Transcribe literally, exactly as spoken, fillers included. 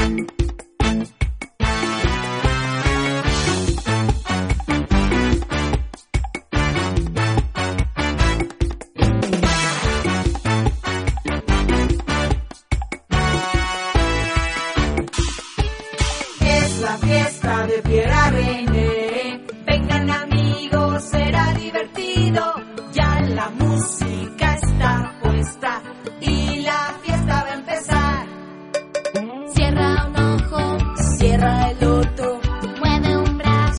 La fiesta de Pierre René, vengan amigos, será divertido.